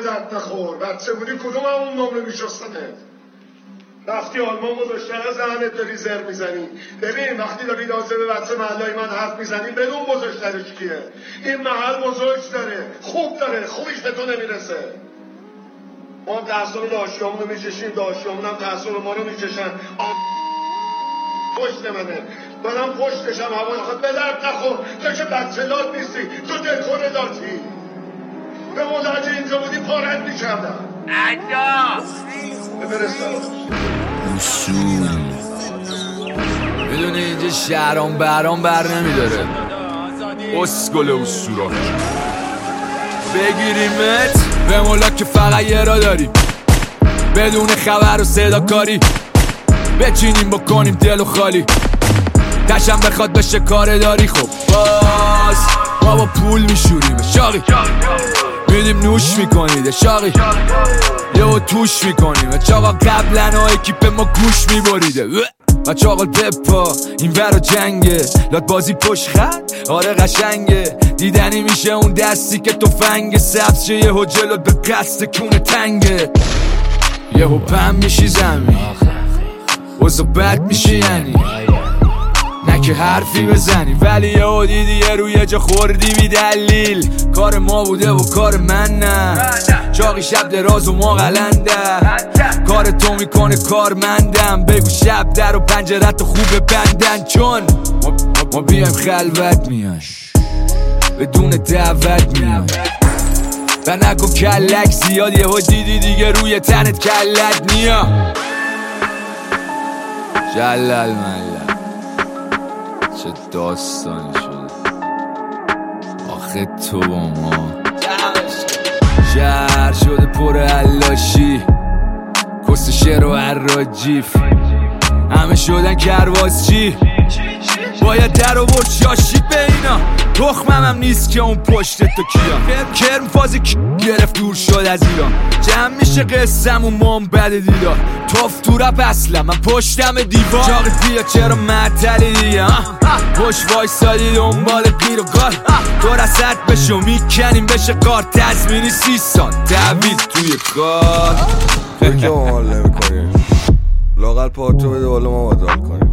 درد نخور بچه بودی کدوم همون نمره میشستنه رفتی آلمان بزرگتر زنت داری زر میزنی ببین وقتی داری دازه به بچه محلای من حرف میزنی بدون بزرگترش کیه این محل بزرگ داره خوب داره خوبیش به تو نمیرسه ما هم تحصیل داشتیامون رو میچشیم داشتیامون هم تحصیل ما رو میچشن پشت منه منم پشتشم هوا نخواد به درد نخور تو که بچه لات نیستی تو دلخور لاتی به ملاجه اینجا بودی پارت میکردم عجا اصول میدونی اینجا شهرام برام بر نمیداره اسکل اصولا بگیریمت به مولا که فقط یه را داریم بدون خبر و صدا کاری بچینیم بکنیم دل و خالی تشم بخواد بشه کار داری خب باز ما با پول میشوریم شاقی میدیم نوش میکنید شاقی یهو توش میکنیم چاقا قبلن ها اکیپ ما گوش میبریده و چاقال بپا این ور جنگه لات بازی پشت خط آره قشنگه دیدنی میشه اون دستی که تفنگ سبز شه یهو جلوت به قصد کونه تنگه یهو پم میشی زمین وزا بد میشی یعنی نه که حرفی بزنی ولی یهو دیدی یه روی جا خوردی بی دلیل کار ما بوده و کار من نه چاقی شب دراز و ما قلنده کار تو میکنه کارمندم بگو شب در و پنجرت خوب بندن چون ما بیایم خلوت میاش بدون دعوت میایم و نکن کلک زیاد یهو دیدی دیگه روی تنت کلت نیا جلل ملل چه داستانی شده آخه تو با ما شهر شده پر علاشی کست شعر و عراجیف همه شدن کروازچی باید در آورد شاشی به اینا تخمم هم نیست که اون پشت تو کیا کرم فازی گرفت دور شد از ایران جمع میشه قسم و مام بد دیدار توف تو رپ اصلا من پشتم دیوار چاقی بیا چرا معطلی دیگه پشت وایسادی دنبال گیر و گار تو رسد بشو میکنیم بشه کار تزمینی 30 سال دوید توی کار تو که ما حال نمی کنیم لاغل پاتو بده بالا ما مدال کنیم